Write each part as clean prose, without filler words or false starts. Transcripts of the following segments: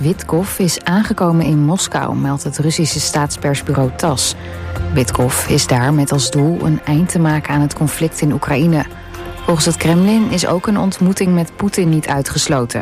Witkov is aangekomen in Moskou, meldt het Russische staatspersbureau TASS. Witkov is daar met als doel een eind te maken aan het conflict in Oekraïne. Volgens het Kremlin is ook een ontmoeting met Poetin niet uitgesloten.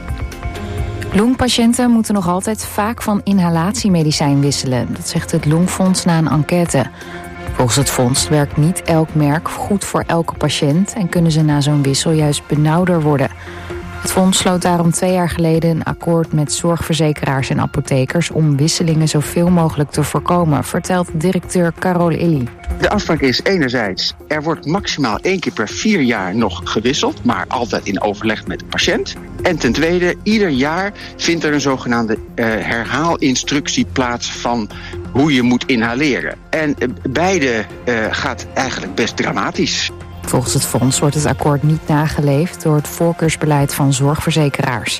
Longpatiënten moeten nog altijd vaak van inhalatiemedicijn wisselen. Dat zegt het Longfonds na een enquête. Volgens het fonds werkt niet elk merk goed voor elke patiënt en kunnen ze na zo'n wissel juist benauwder worden. Het fonds sloot daarom 2 jaar geleden een akkoord met zorgverzekeraars en apothekers om wisselingen zoveel mogelijk te voorkomen, vertelt directeur Carol Illy. De afspraak is enerzijds, er wordt maximaal 1 keer per 4 jaar nog gewisseld, maar altijd in overleg met de patiënt. En ten tweede, ieder jaar vindt er een zogenaamde herhaalinstructie plaats van hoe je moet inhaleren. En beide gaat eigenlijk best dramatisch. Volgens het fonds wordt het akkoord niet nageleefd door het voorkeursbeleid van zorgverzekeraars.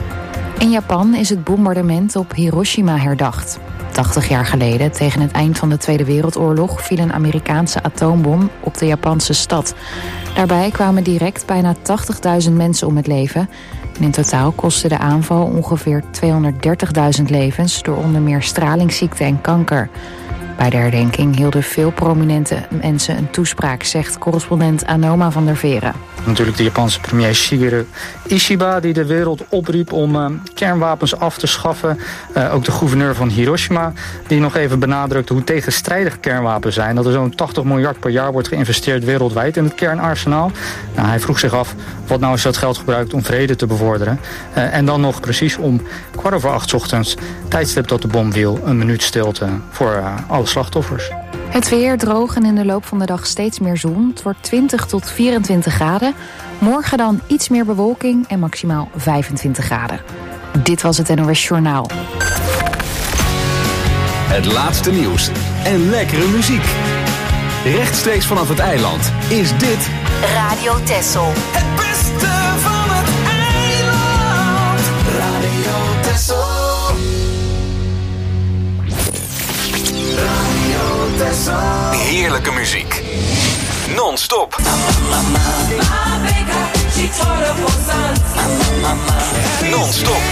In Japan is het bombardement op Hiroshima herdacht. 80 jaar geleden, tegen het eind van de Tweede Wereldoorlog, viel een Amerikaanse atoombom op de Japanse stad. Daarbij kwamen direct bijna 80.000 mensen om het leven. En in totaal kostte de aanval ongeveer 230.000 levens door onder meer stralingsziekte en kanker. Bij de herdenking hielden veel prominente mensen een toespraak, zegt correspondent Anoma van der Veren. Natuurlijk de Japanse premier Shigeru Ishiba die de wereld opriep om kernwapens af te schaffen. Ook de gouverneur van Hiroshima die nog even benadrukte hoe tegenstrijdig kernwapens zijn. Dat er zo'n 80 miljard per jaar wordt geïnvesteerd wereldwijd in het kernarsenaal. Nou, hij vroeg zich af wat nou als dat geld gebruikt om vrede te bevorderen. En dan nog precies om 7:15 ochtends, tijdstip dat de bom viel, een minuut stilte voor alle slachtoffers. Het weer droog en in de loop van de dag steeds meer zon. Het wordt 20 tot 24 graden. Morgen dan iets meer bewolking en maximaal 25 graden. Dit was het NOS Journaal. Het laatste nieuws en lekkere muziek. Rechtstreeks vanaf het eiland is dit Radio Texel. Het beste van het eiland. Radio Texel. heerlijke muziek. Non-stop. Non-stop.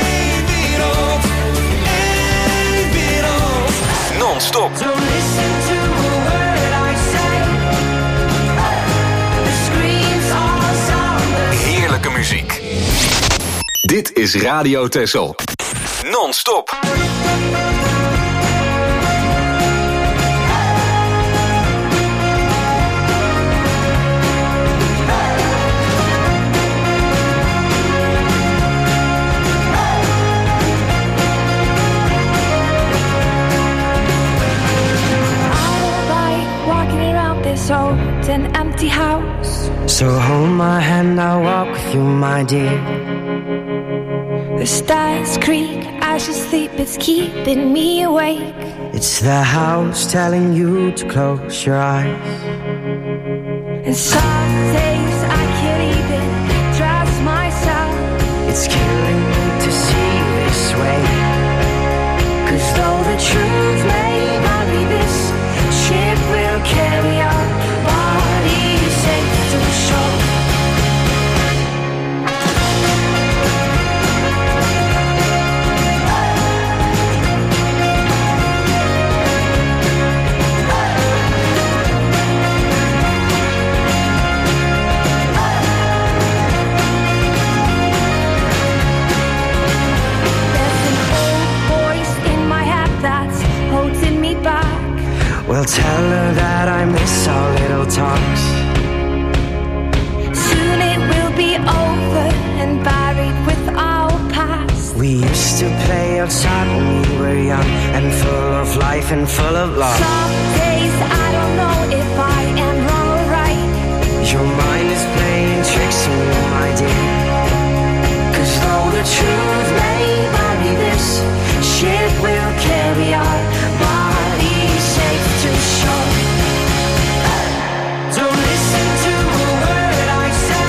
Non-stop. Heerlijke muziek. Dit is Radio Texel. Non-stop. Old and empty house. So hold my hand, I'll walk with you, my dear. The stars creak as you sleep, it's keeping me awake. It's the house telling you to close your eyes. And some days I can't even trust myself. It's killing me to see this way. 'Cause though the truth may vary, this ship will carry on. Well, tell her that I miss our little talks. Soon it will be over and buried with our past. We used to play outside when we were young and full of life and full of love. Some days I don't know if I am wrong or right. Your mind is playing tricks on me, my dear. 'Cause though the truth may vary, this ship will carry our bodies safe to shore. Don't listen to a word I say.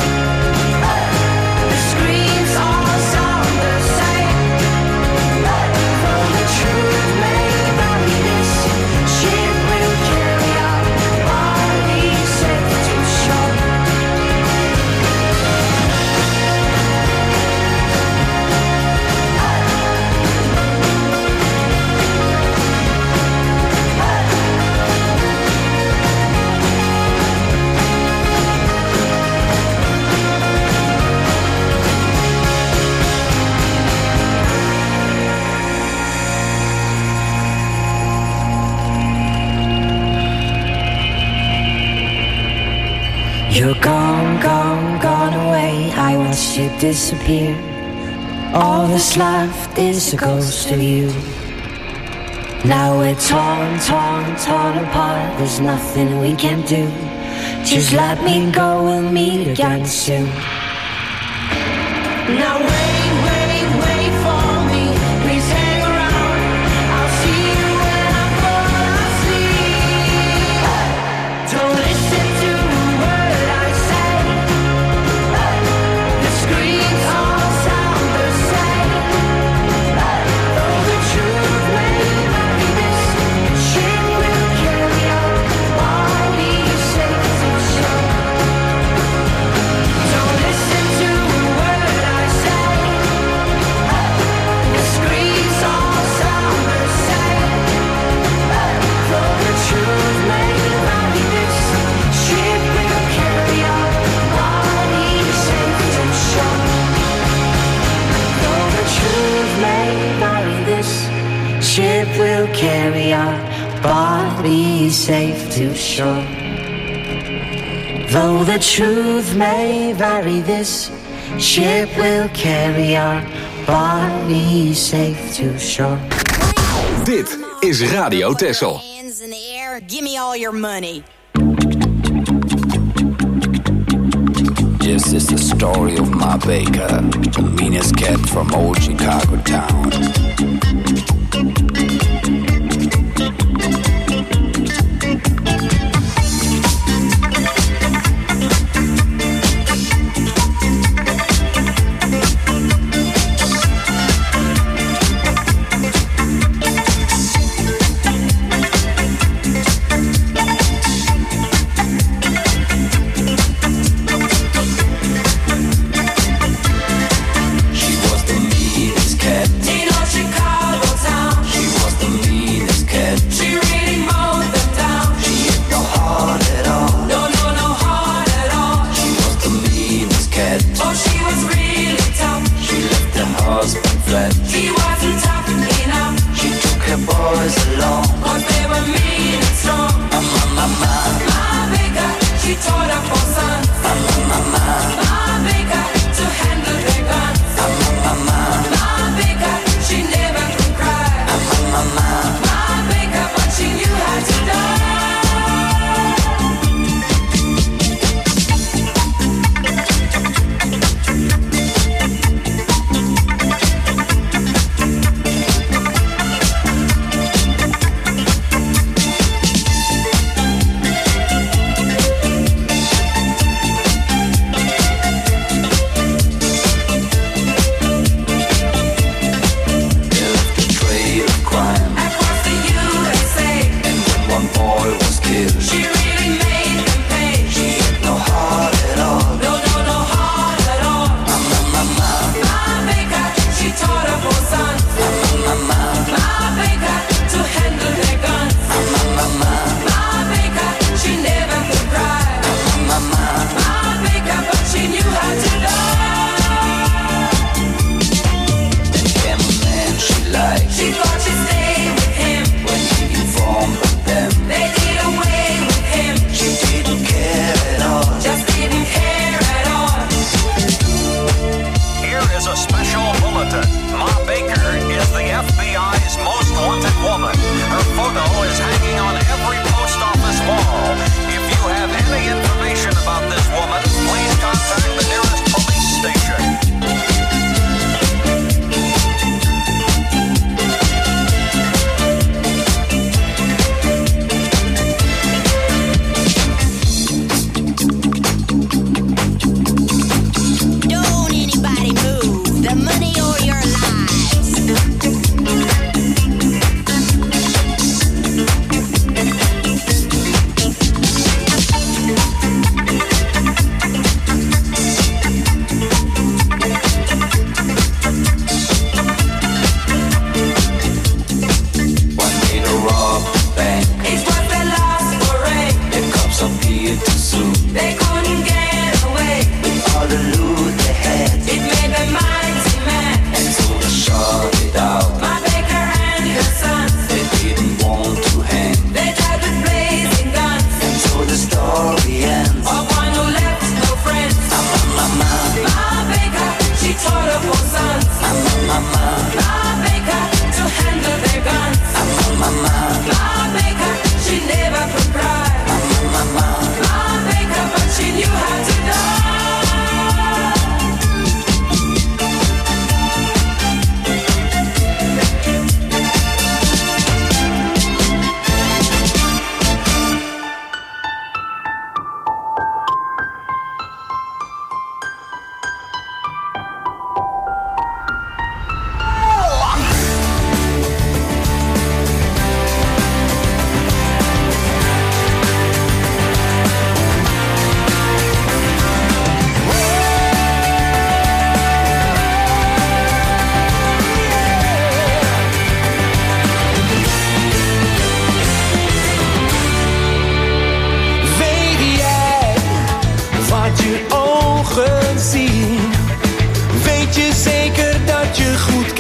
The screams all sound the same. Though the truth may vary, this ship will carry our bodies safe to shore. You're gone, gone, gone away. I watched you disappear. All that's left is a ghost of you. Now we're torn, torn, torn apart. There's nothing we can do. Just let me go, we'll meet again soon. Now wait, wait, wait for me. Please hang around. I'll see you when I fall asleep. Don't listen to a word I say. The screams all sound the same. Though the truth may vary, this ship will carry on. I'll be safe to shore. Don't listen to a word I say. The screams all sound the same. Though the truth may vary, this ship will carry on. I'll be safe to shore. Though the truth may vary, this ship will carry our body safe to shore. Though the truth may vary, this ship will carry our body safe to shore. Dit is Radio Texel. Hands in the air, give me all your money. This is the story of Ma Baker, the meanest cat from old Chicago town.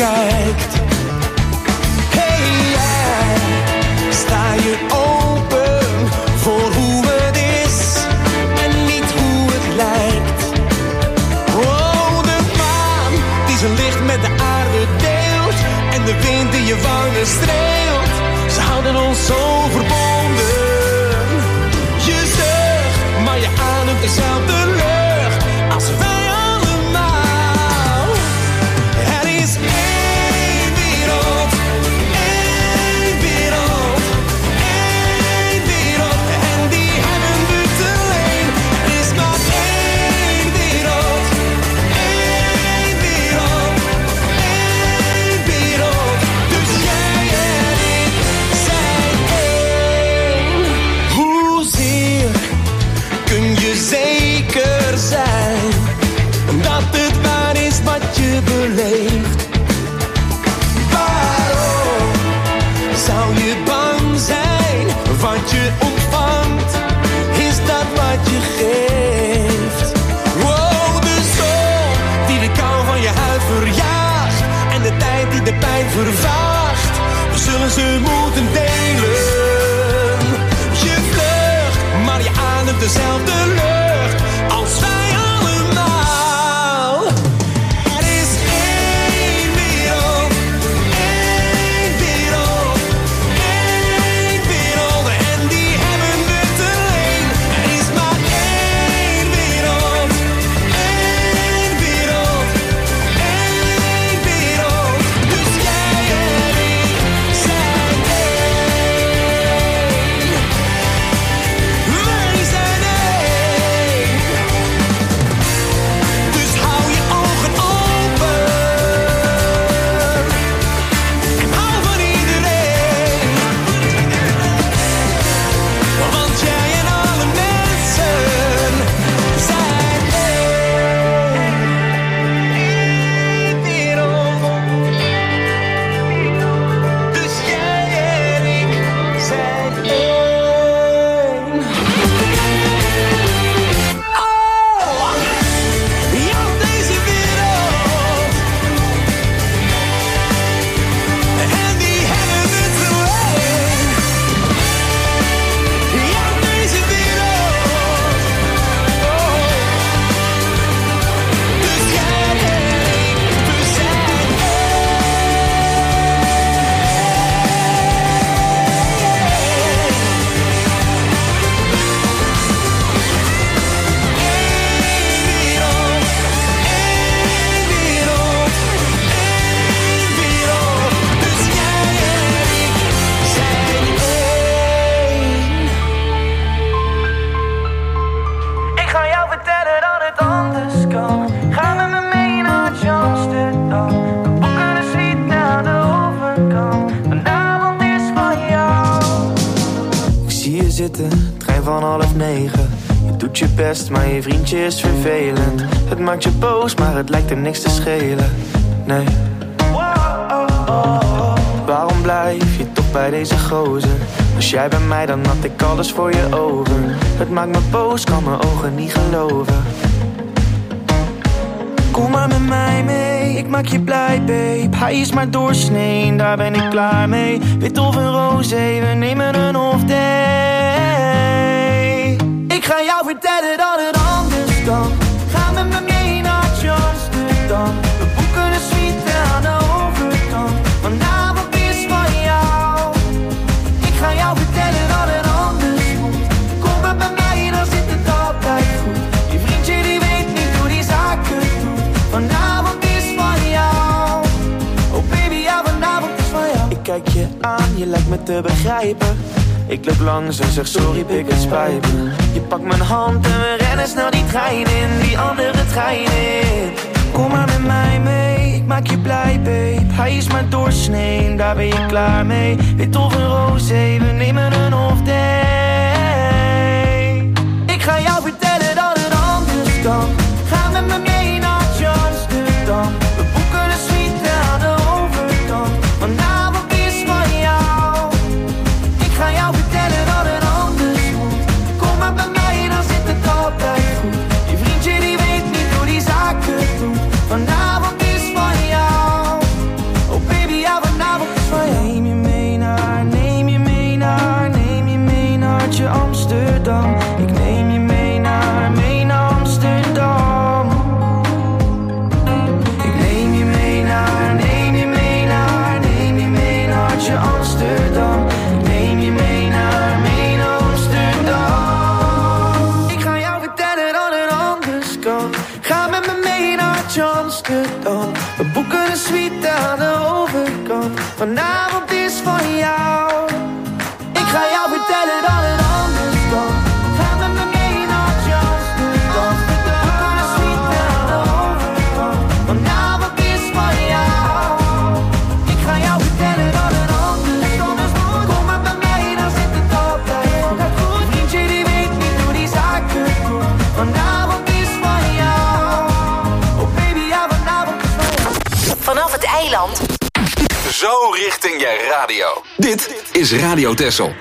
kijkt. Hey jij, sta je open voor hoe het is en niet hoe het lijkt. Oh, de maan die zijn licht met de aarde deelt en de wind die je wangen streelt. Ze houden ons zo verbonden. Je zucht, maar je ademt dezelfde lucht als wij allemaal. Er is één wereld, één wereld, één wereld. En die hebben we te leen. Er is maar één wereld, één wereld, één wereld. Dus jij en ik zijn één. Hoezeer kun je zeker zijn dat het waar is wat je beleeft? Waarom zou je bang zijn? Wat je ontvangt, is dat wat je geeft. Wow, de zon die de kou van je huid verjaagt en de tijd die de pijn vervaagt, we zullen ze moeten delen. Je vlucht, maar je ademt dezelfde lucht als wij allemaal. Er is één wereld, één wereld, één wereld. En die hebben we te leen. Er is maar één wereld, één wereld, één wereld. Dus jij en ik zijn één. Wij zijn één. Dus hou je ogen open en hou van iedereen. Want jij en alle mensen zijn één. Eén wereld. Dus jij en ik zijn één. Oh, ja, deze wereld. En die hebben we te leen. Ja, deze wereld. Oh. Dus jij en ik, we zijn ik ga jou vertellen dat het anders kan. Ga met me mee naar Amsterdam. We boeken een suite aan de overkant. Vanavond is van jou. Ik zie je zitten, trein van 8:30. Je doet je best, maar je vriendje is vervelend. Het maakt je boos, maar het lijkt er niks te schelen. Nee. Waarom blijf je toch bij deze gozer? Was jij bij mij, dan had ik alles voor je over. Het maakt me boos, kan mijn ogen niet geloven. Kom maar met mij mee, ik maak je blij, babe. Hij is maar doorsnee, daar ben ik klaar mee. Wit of een roze, we nemen een off day. Ik ga jou vertellen dat het anders kan. Ga met me mee naar Amsterdam. We boeken een suite aan de overkant. Vanavond is van jou. Ik ga jou vertellen dat het anders moet. Kom maar bij mij, dan zit het altijd goed. Je vriendje die weet niet hoe die zaken doet. Vanavond is van jou. Oh baby, ja, vanavond is van jou. Ik kijk je aan, je lijkt me te begrijpen. Ik loop langs en zeg sorry, pik, het spijt me. Je pakt mijn hand en we rennen snel die trein in. Die andere trein in. Kom maar met mij mee, ik maak je blij, babe. Hij is maar doorsnee, daar ben je klaar mee. Wit of een roze, we nemen een off day. Ik ga jou vertellen dat het anders kan. Ga met me mee naar Amsterdam. We boeken een suite aan de overkant. Vanavond is van jou. Ik ga jou vertellen dat het anders moet. Kom maar bij mij, dan zit het altijd goed. Je vriendje die weet niet hoe die zaken doet. Vanavond is van jou. vanavond is van jou. Ik ga jou vertellen dat het anders kan. Ga met me mee naar Amsterdam. We kunnen suite aan de overkant. Vanavond is van jou. Ik ga jou vertellen dat het anders moet. Kom met me mee, dan zit het altijd goed. Vriendje die weet niet hoe die zaken doen. Vanavond is van jou. Oh baby, ja, vanavond is van jou. Vanaf het eiland. Zo richting je radio. Dit is Radio Texel.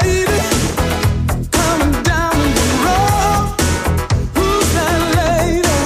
Coming down the road. Who's that lady?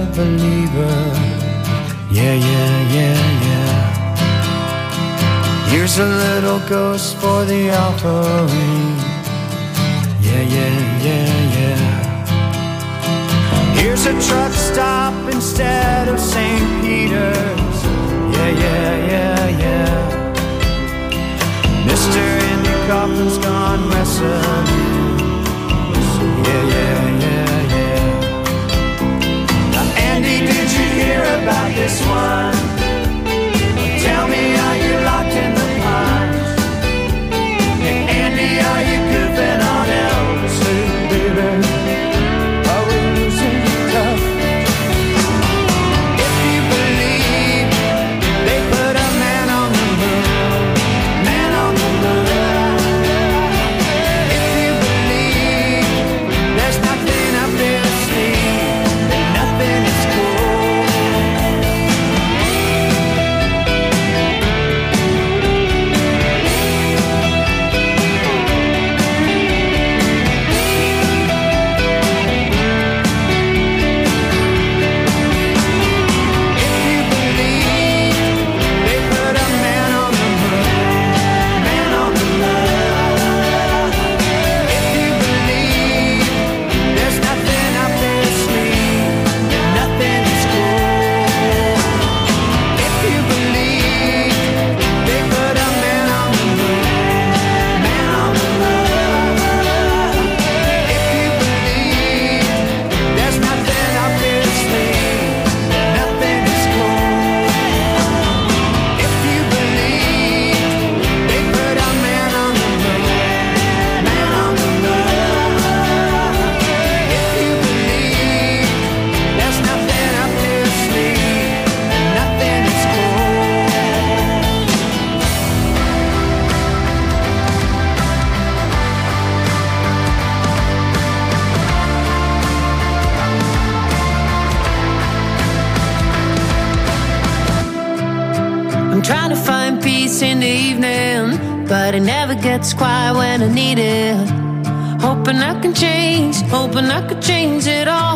believer. Yeah, yeah, yeah, yeah. Here's a little ghost for the offering. Yeah, yeah, yeah, yeah. Here's a truck stop instead of St. Peter's. Yeah, yeah, yeah, yeah. Mr. Andy Kaufman's gone wrestling. Yeah, yeah, yeah, yeah. Now, Andy, did you hear about this one? Tell me, are you locked in the pines? Hey, Andy, are you goofing on Elvis? Hey, baby, are we losing tough? If you believe they put a man on the moon, man on the moon. If you believe there's nothing up their sleeve, then nothing is cool. Trying to find peace in the evening, but it never gets quiet when I need it. Hoping I can change it all.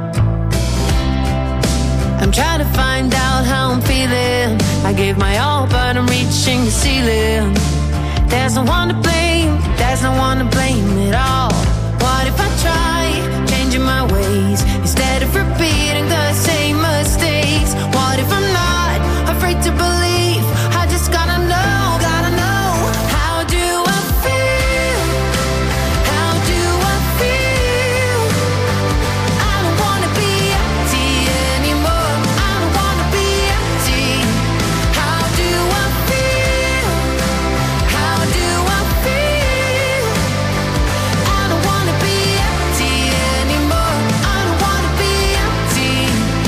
I'm trying to find out how I'm feeling. I gave my all, but I'm reaching the ceiling. There's no one to blame, there's no one to blame at all. What if I try changing my ways instead of repeating the same mistakes? What if I'm not afraid to believe? I just gotta know. How do I feel? How do I feel? I don't wanna be empty anymore. I don't wanna be empty. How do I feel? How do I feel? I don't wanna be empty anymore. I don't wanna be empty.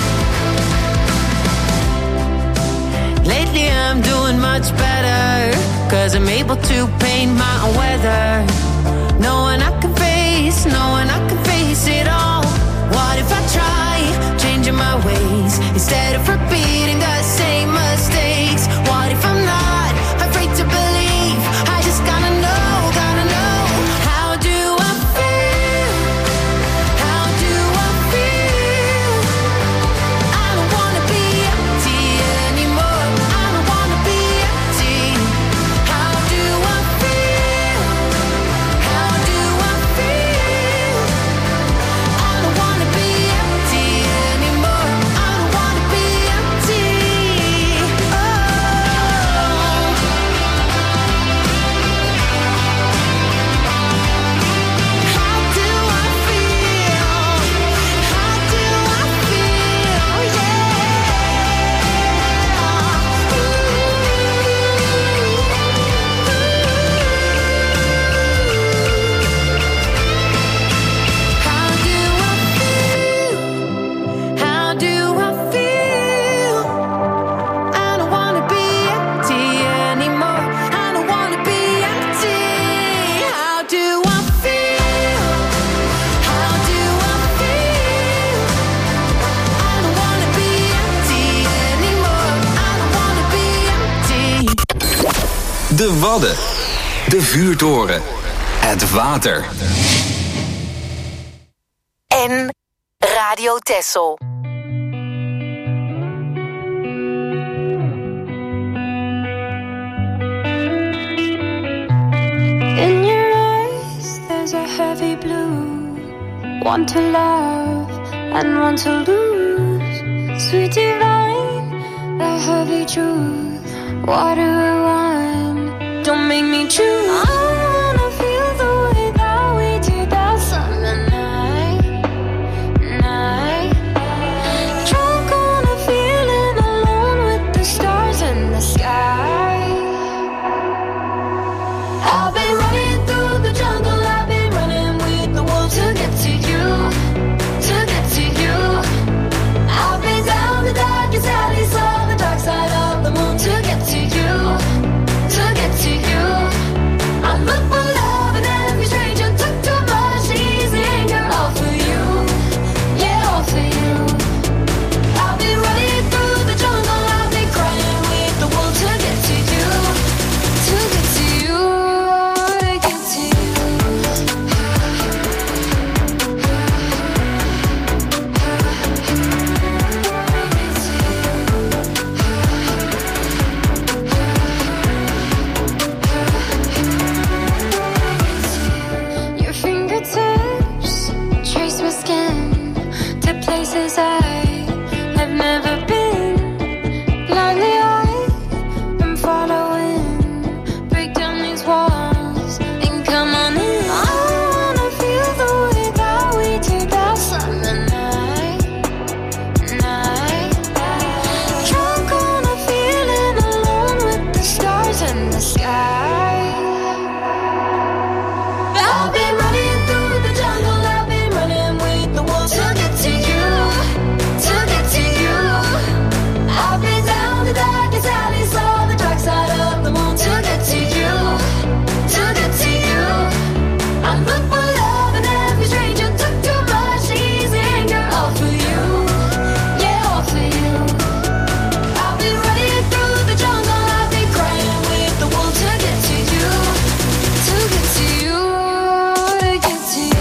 Lately I'm doing much better, 'cause I'm able to paint my own weather. Knowing I can face it all. What if I try changing my ways instead of repeating the same mistakes? What if I'm not afraid to believe? I just gotta know. How do I feel? How do I feel? I don't wanna be empty anymore. I don't wanna be empty. How do I feel? How do I feel? I don't wanna be empty anymore. I don't wanna be empty. How do I feel? How do I feel? How do I feel? How do I feel? I don't wanna be empty anymore. I don't wanna be empty. How do I feel? How do I feel? I don't wanna be empty anymore. I don't wanna be empty. De Wadden. De Vuurtoren. Het water. En Radio Texel. one to love and one to lose. Sweet divine, the heavy truth. Water or wine, don't make me choose. I wanna feel the way that we did that summer night. Drunk on a feeling, alone with the stars in the sky. I've been running through the jungle, I've been running with the wolves to get to you, to get to you. I've been down the darkest alley, saw the dark side of the moon to get to you, to get to you. I look for love in every stranger, took too much easy anger, all for you, yeah, all for you. I've been running through the jungle, I've been crying with the wolves to get to you, to get to you, to get to you. Your fingertips trace my skin to places I have never been. Blindly I am following. Break down these walls and come on in. I wanna feel the way that we did that summer night. Drunk on a feeling, alone with the stars in the sky. I've been running through the jungle, I've been running with the wolves to get to you, to get to you. I've been down the darkest alley, saw the dark side of the moon to get to you, to get to you. I look for love in every stranger, took too much easy anger, all for you, yeah, all for you. I've been running through the jungle, I've been crying with the wolves to get to you, to get to you, to get to you.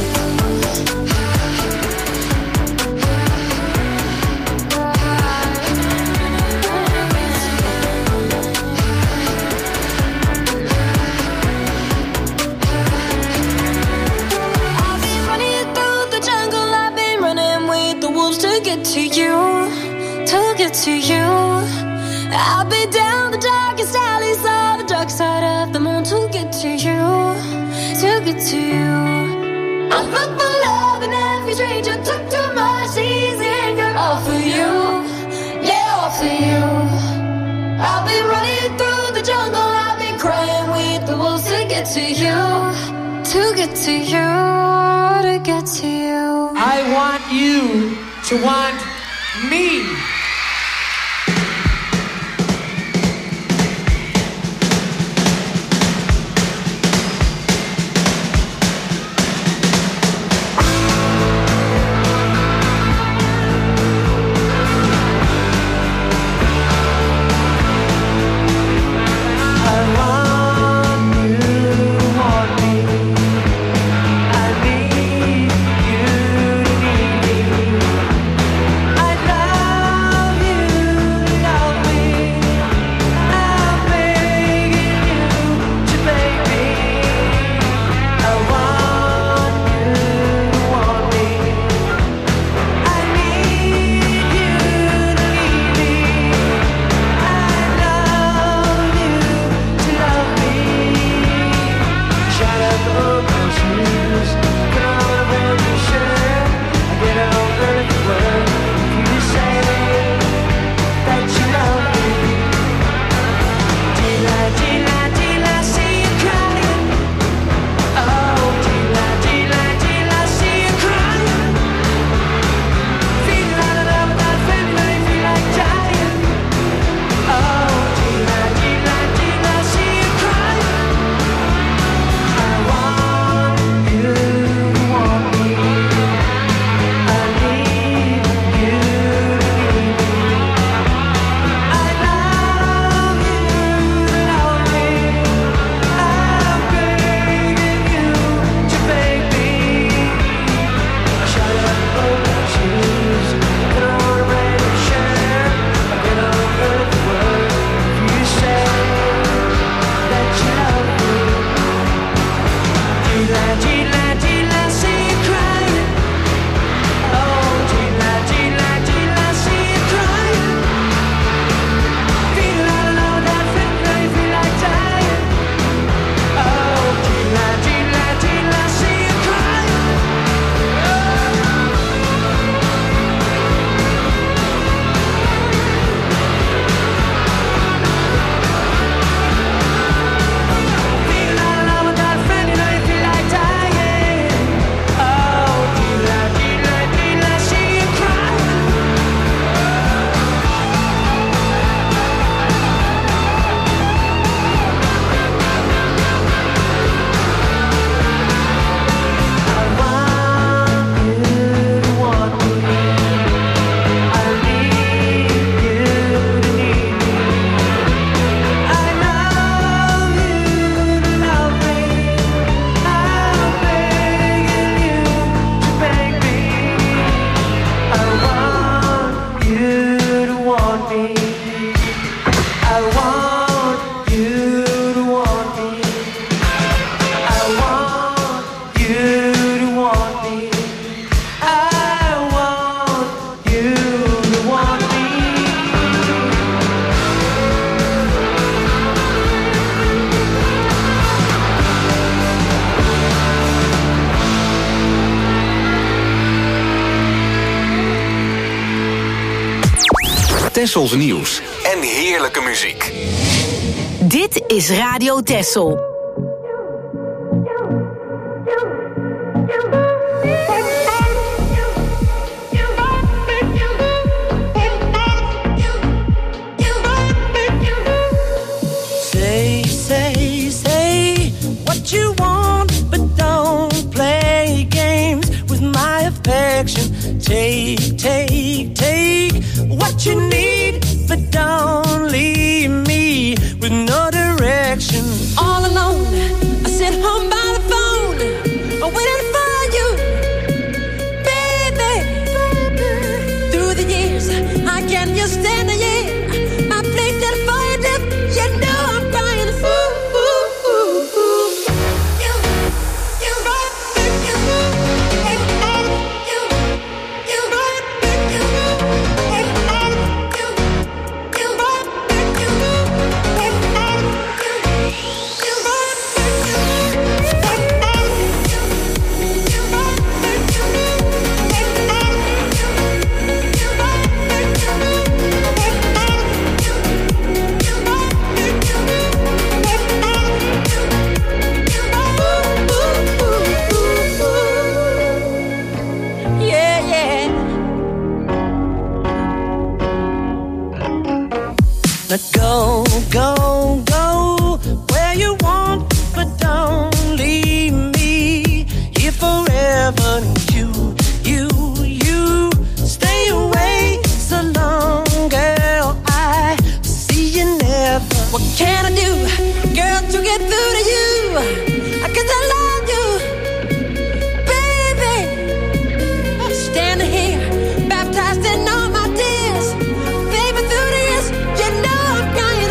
I've been running through the jungle, I've been running with the wolves to get to you, to get to you. I've been down the darkest alleys, saw the dark side of the moon to get to you, to get to you. I look for love in every stranger, took too much easy anger, all for you, yeah, all for you. I've been running through the jungle, I've been crying with the wolves to get to you, to get to you, to get to you. I want you to want me. I love Tessels nieuws en heerlijke muziek. Dit is Radio Tessel. Say what you want, but don't play games with my affection. Take what you need, but don't leave me with no direction. All alone, I sit home by the phone, waiting for you, baby. Through the years, I can't just stand the year. My place that fire dip, you know I'm crying. Now go where you want, but don't leave me here forever. You stay away so long, girl. I see you never. What can I do, girl, to get through to you? 'Cause I love you, baby. Standing here, baptized in all my tears. Baby, through the years, you know I'm crying.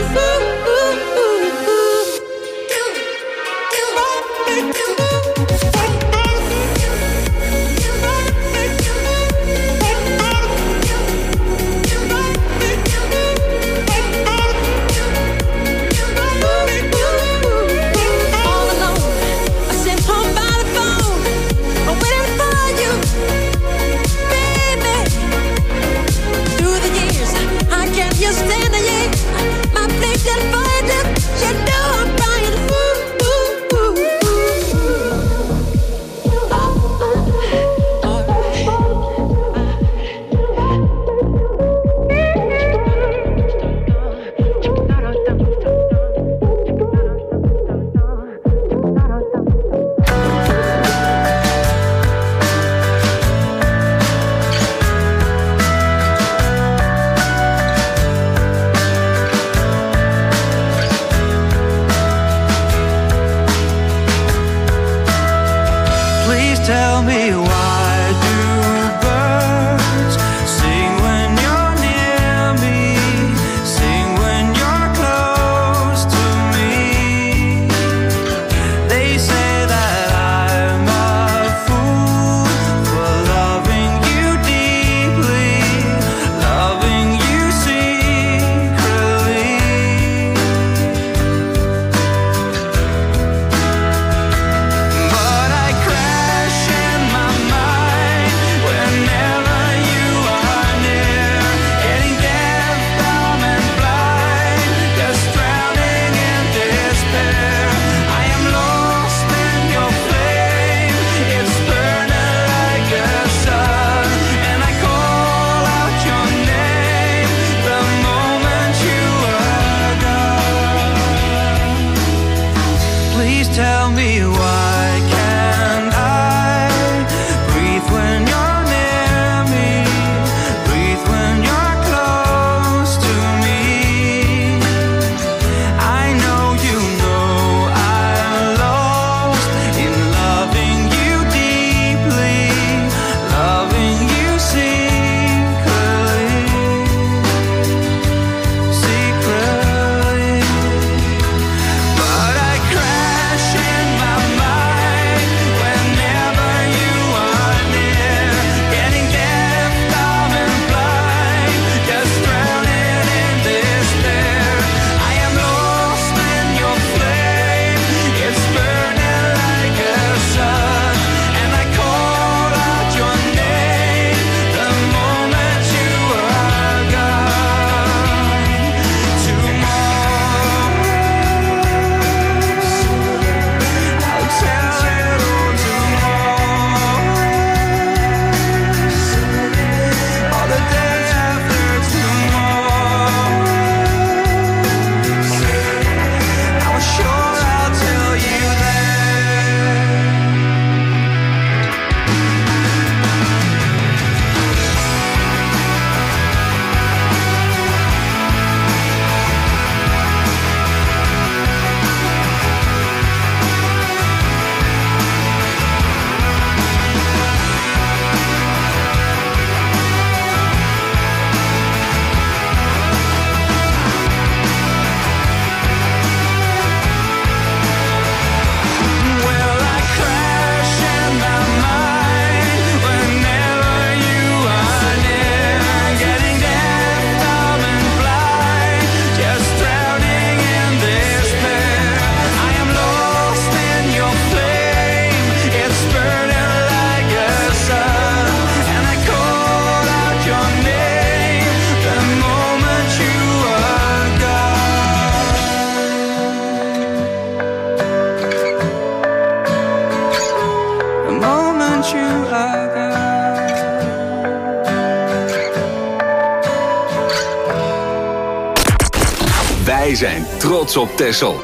Wij zijn trots op Texel.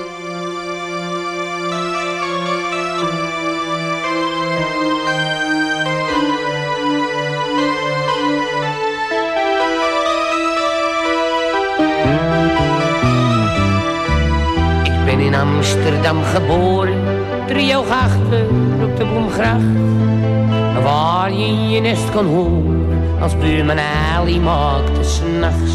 Ik ben in Amsterdam geboren, driehoog achter op de Bloemgracht, waar je in je nest kon horen als buurman Ali maakte 's nachts.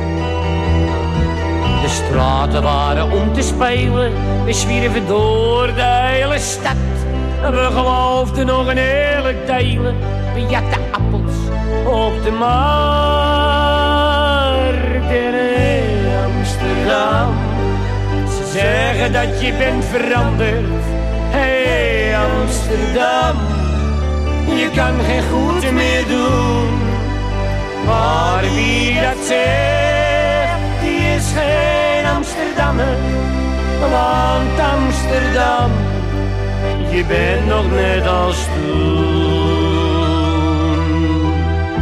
De straten waren om te spelen, we zwierven door de hele stad. We geloofden nog een hele delen, we jatten appels op de markt in Amsterdam. Ze zeggen dat je bent veranderd, hey Amsterdam. Je kan geen goed meer doen, maar wie dat zegt, die is geen Amsterdammer. Want Amsterdam, je bent nog net als toen.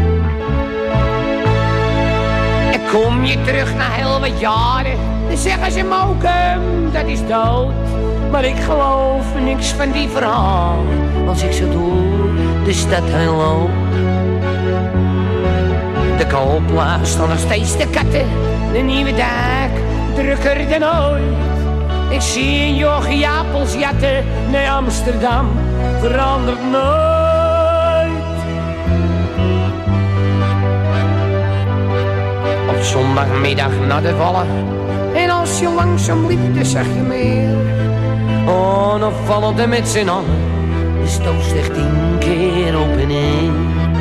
En kom je terug na heel wat jaren, dan zeggen ze Mokum, dat is dood. Maar ik geloof niks van die verhaal, als ik zo door de stad heen loop. De koopplaats staan nog steeds de katten, de nieuwe dak drukker dan ooit. Ik zie een jochie appels jatten, nee Amsterdam verandert nooit. Op zondagmiddag naar de Wallen, en als je langzaam liep, dan zag je meer. Onopvallend en met z'n allen, de stoot slecht 10 keer op en neer.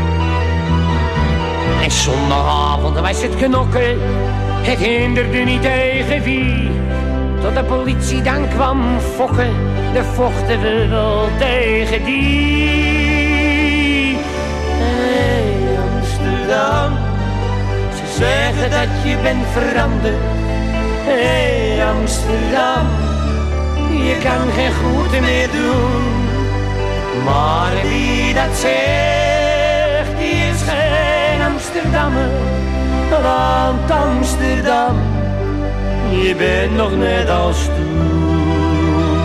En zondagavond was het knokken, het hinderde niet tegen wie. Tot de politie dan kwam fokken, dan vochten we wel tegen die. Hey Amsterdam, ze zeggen dat je bent veranderd. Hey Amsterdam, je kan geen goed meer doen. Maar wie dat zegt, die is geen Amsterdammer. Want Amsterdam, je bent nog net als toen.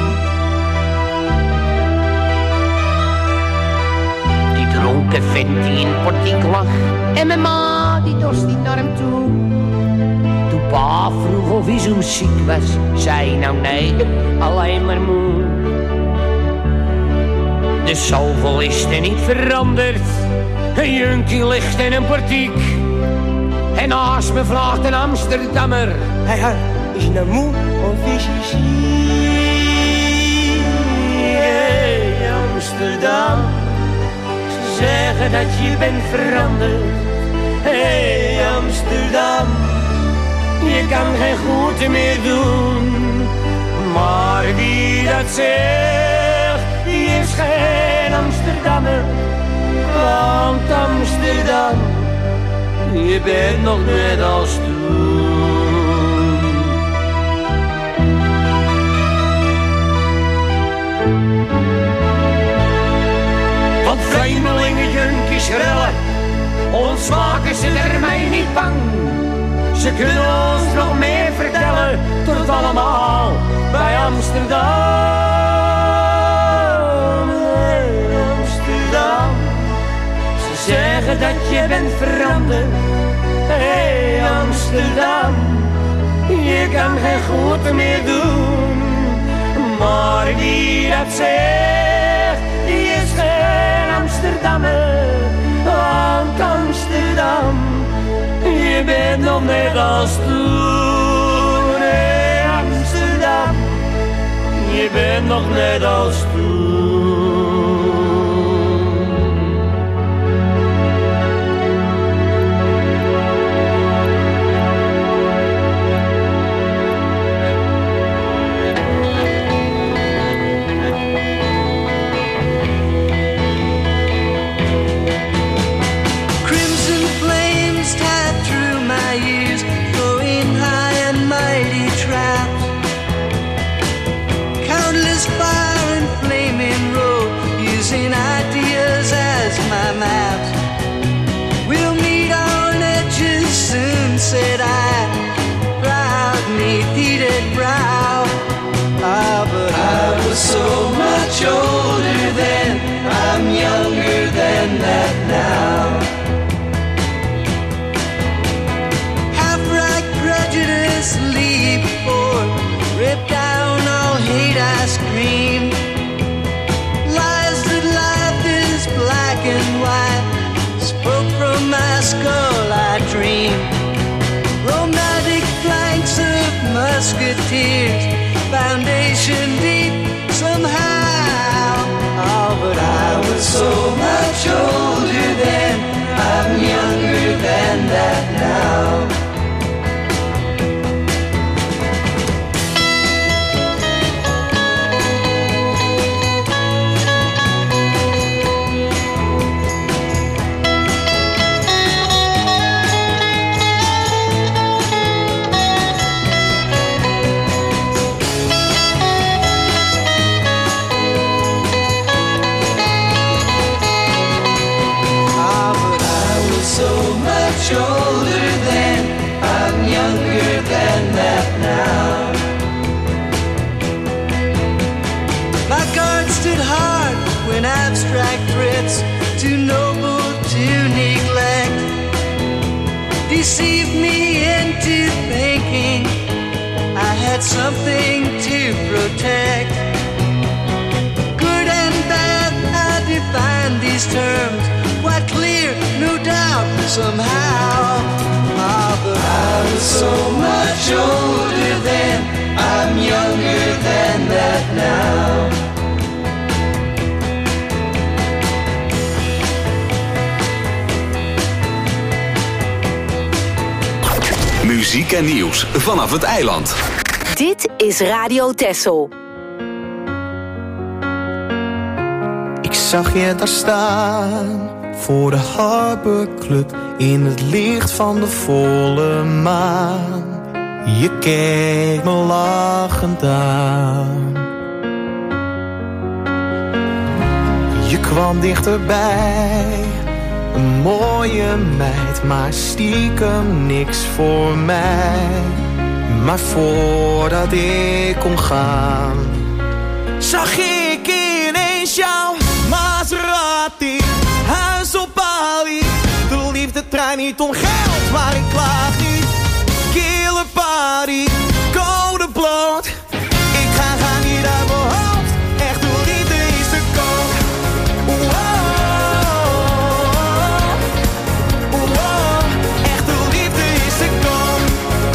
Die dronken vent die in het portiek lag, en mijn ma die dorst niet naar hem toe. Toen pa vroeg of hij zo ziek was, zei nou nee, alleen maar moe. De zoveel is er niet veranderd, een junkie ligt in een portiek. En naast me vraagt een Amsterdammer, hey, is je nou moe of is je ziek? Hey Amsterdam, ze zeggen dat je bent veranderd. Hey Amsterdam, je kan geen goed meer doen. Maar wie dat zegt, die is geen Amsterdammer. Want Amsterdam, je bent nog net als toen. Want vreemdelingen, junkies, rellen, ons maken ze ermee niet bang. Ze kunnen ons nog meer vertellen, tot allemaal bij Amsterdam. Hey Amsterdam, ze zeggen dat je bent veranderd. Hey Amsterdam, je kan geen goed meer doen. Maar wie dat zegt, die is geen Amsterdammer. Want Amsterdam, je bent nog net als toen. Hey Amsterdam, je bent nog net als toen. Fire and flaming so much older then, I'm younger than that now. Half-right prejudice, leap or rip down all hate I scream. Lies that life is black and white, spoke from my skull I dream. Romantic flanks of musketeers, foundation deep somehow. Oh, but I was so much older then, I'm younger than that now. Older then, I'm younger than that now. My guard stood hard when abstract threats, too noble to neglect, deceived me into thinking I had something to protect. Good and bad, I define these terms quite clear, no doubt, somehow. Ah, but I was so much older then, I'm younger than that now. Muziek en nieuws vanaf het eiland. Dit is Radio Texel. Ik zag je daar staan voor de Harbor Club in het licht van de volle maan. Je keek me lachend aan. Je kwam dichterbij, een mooie meid, maar stiekem niks voor mij. Maar voordat ik kon gaan, zag ik ineens jouw Maserati. Huis op Bali, de liefdetrein niet om geld, maar ik klaag niet. Killer party, code bloot. Ik ga niet uit mijn hoofd, echt de liefde is te koop. Echt de liefde is te koop.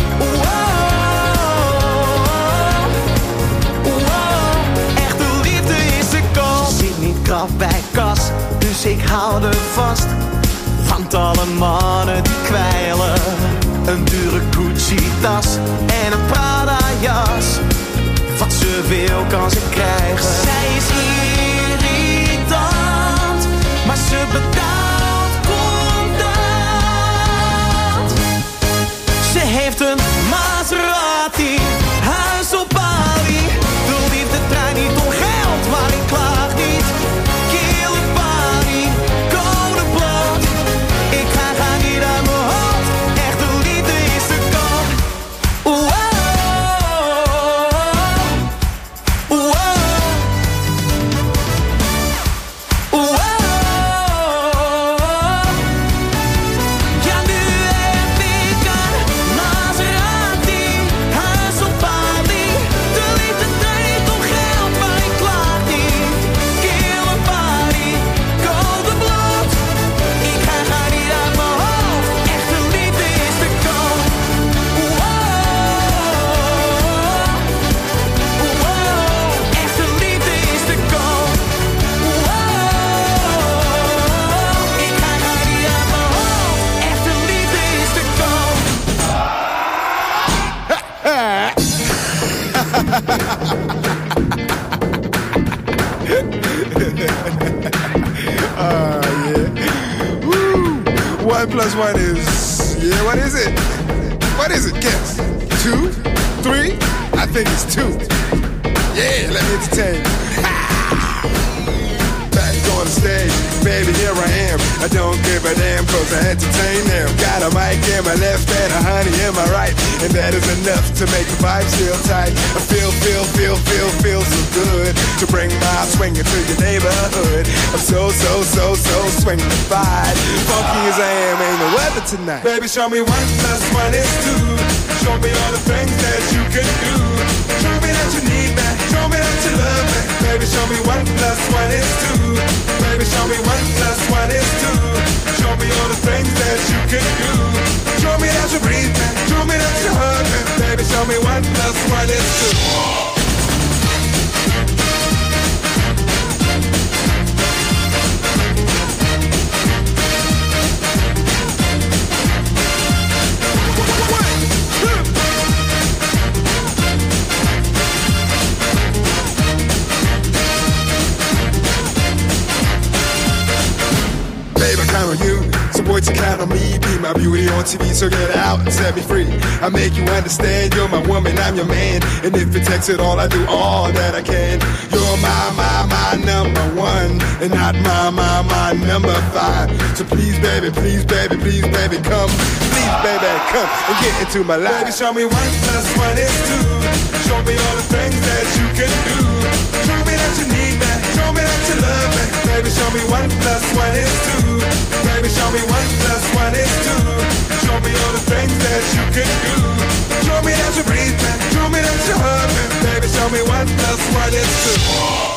Echt de liefde is te koop. Zit niet krap bij kas, dus ik hou er vast. Want alle mannen die kwijlen, een dure Gucci-tas en een Prada-jas. Wat ze wil kan ze krijgen. Zij is irritant, maar ze betaalt contant. Ze heeft een Maserati, huis op Bali. De liefde draait niet om geld, maar ik klaag niet. Killer party, code bloot. Ik ga niet uit mijn hoofd, echt de liefde is te koop. Ja, nu heb ik een Maserati, huis op Bali. De liefde draait niet om geld, maar ik klaag niet. Killer party, code bloot. Ik ga niet uit mijn hoofd, echt de liefde is te koop. Echt de liefde is te koop. Ik ga niet uit mijn hoofd, echt de liefde is te koop. Yeah. Woo. 1 + 1 is, yeah, what is it? What is it? Guess. 2? 3? I think it's 2. Yeah, let me entertain you. Back going the stage. Baby, here I am. I don't give a damn, cause I entertain them. Got a mic in my left and a honey in my right, and that is enough to make the vibes feel tight. I feel so good to bring my swing into your neighborhood. I'm so swingified. Funky as I am, ain't no weather tonight. Baby, show me 1 + 1 is 2. Show me all the things that you can do. Show me that you need me. Show me that you love me. Baby, show me 1 + 1 is 2. Baby, show me 1 + 1 is 2. Show me all the things that you can do. Show me that you breathe me. Show me that you hug me. Baby, show me 1 + 1 is 2. On you, so boy, to count on me. Be my beauty on TV, so get out and set me free. I make you understand, you're my woman, I'm your man. And if it takes it all, I do all that I can. You're my number one, and not my number 5. So please, baby, come. Please, baby, come and get into my life. Baby, show me 1 + 1 is 2. Show me all the things that you can do. Show me that you need me. Show me that you love me. Baby, show me 1 + 1 is 2. Baby, show me 1 + 1 is 2. Show me all the things that you can do. Show me that you breathe me. Show me that you hug me. Baby, show me 1 + 1 is 2.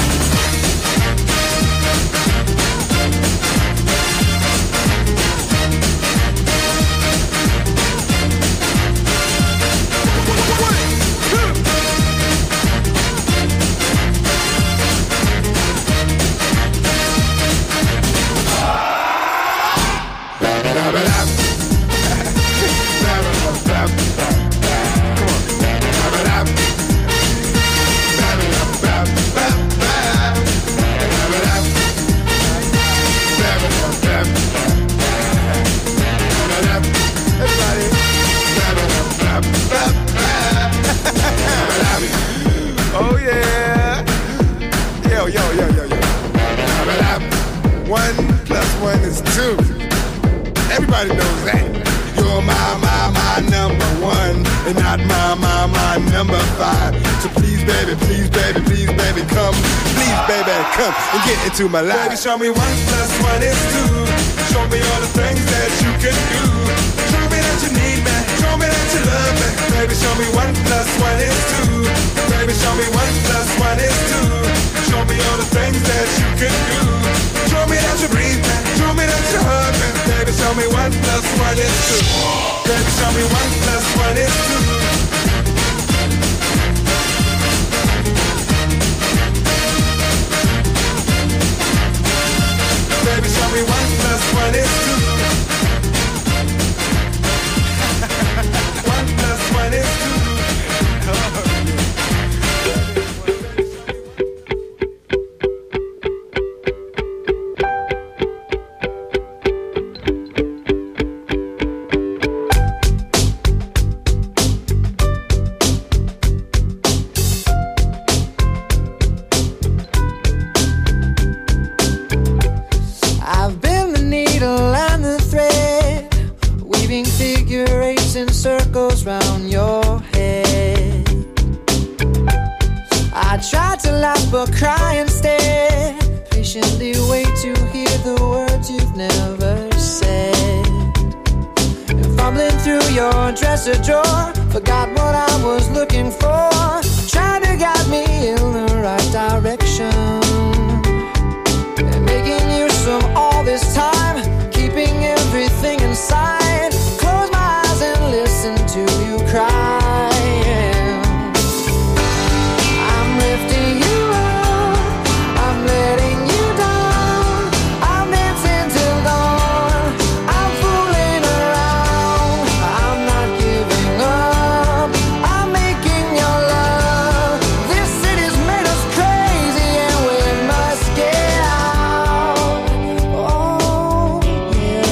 Oh yeah. Yo. 1 + 1 is 2. Everybody knows that. You're my number one, and not my number 5. So please, baby, come. Please, baby, come and get into my life. Baby, show me 1 + 1 is 2. Show me all the things that you can do. Show me that you need me. Show me that you love me. Baby, show me 1 + 1 is 2. Baby, show me 1 + 1 is 2. Show me all the things that you can do. Show me that you breathe me. Show me that you hug me. Baby, show me 1 + 1 is 2. Baby, show me 1 + 1 is 2. Baby, show me 1 + 1 is 2. 1 + 1 is 2. Round your head, I tried to laugh but cry instead. Patiently wait to hear the words you've never said. And fumbling through your dresser drawer, forgot what I was looking for. Trying to guide me in the right direction, and making use of all this time, keeping everything inside. Close my eyes and listen to you crying. I'm lifting you up, I'm letting you down. I'm dancing till dawn, I'm fooling around. I'm not giving up, I'm making your love. This city's made us crazy and we must get out. Oh yeah.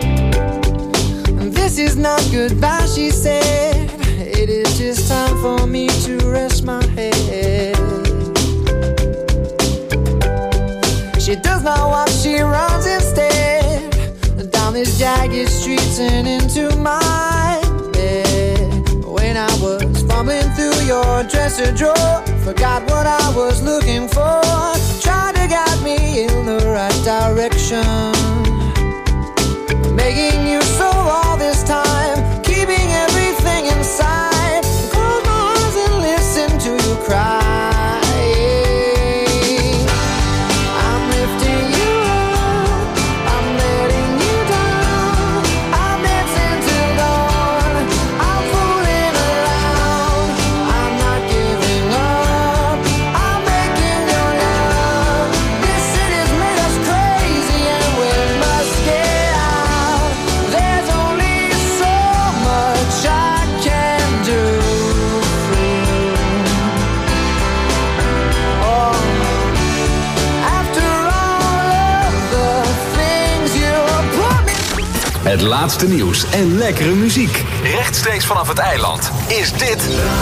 This is not goodbye, she said. It is just time for me me to rest my head. She does not walk, she runs instead, down these jagged streets and into my bed. When I was fumbling through your dresser drawer, forgot what I was looking for, tried to guide me in the right direction, making you so all this time, keeping everything inside. Close my eyes and listen to you cry. I'm lifting you up, I'm letting you down, I'm dancing till dawn, I'm fooling around, I'm not giving up, I'm making your love. This city's made us crazy and we must get out. There's only so much I can do for you. Oh, after all of the things you promised. Het laatste nieuws en lekkere muziek. Rechtstreeks vanaf het eiland is dit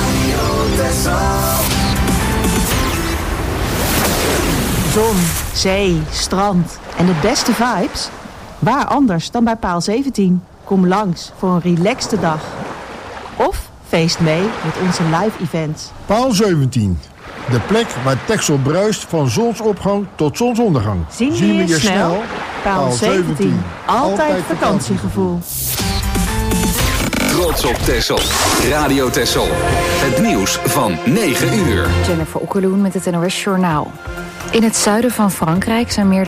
Zon, zee, strand en de beste vibes? Waar anders dan bij Paal 17? Kom langs voor een relaxte dag. Of feest mee met onze live events. Paal 17. De plek waar Texel bruist van zonsopgang tot zonsondergang. Zien we je snel? Paal 17. Altijd vakantiegevoel. Trots op Texel. Radio Texel. Het nieuws van 9 uur. Jennifer Okkeloen met het NOS Journaal. In het zuiden van Frankrijk zijn meer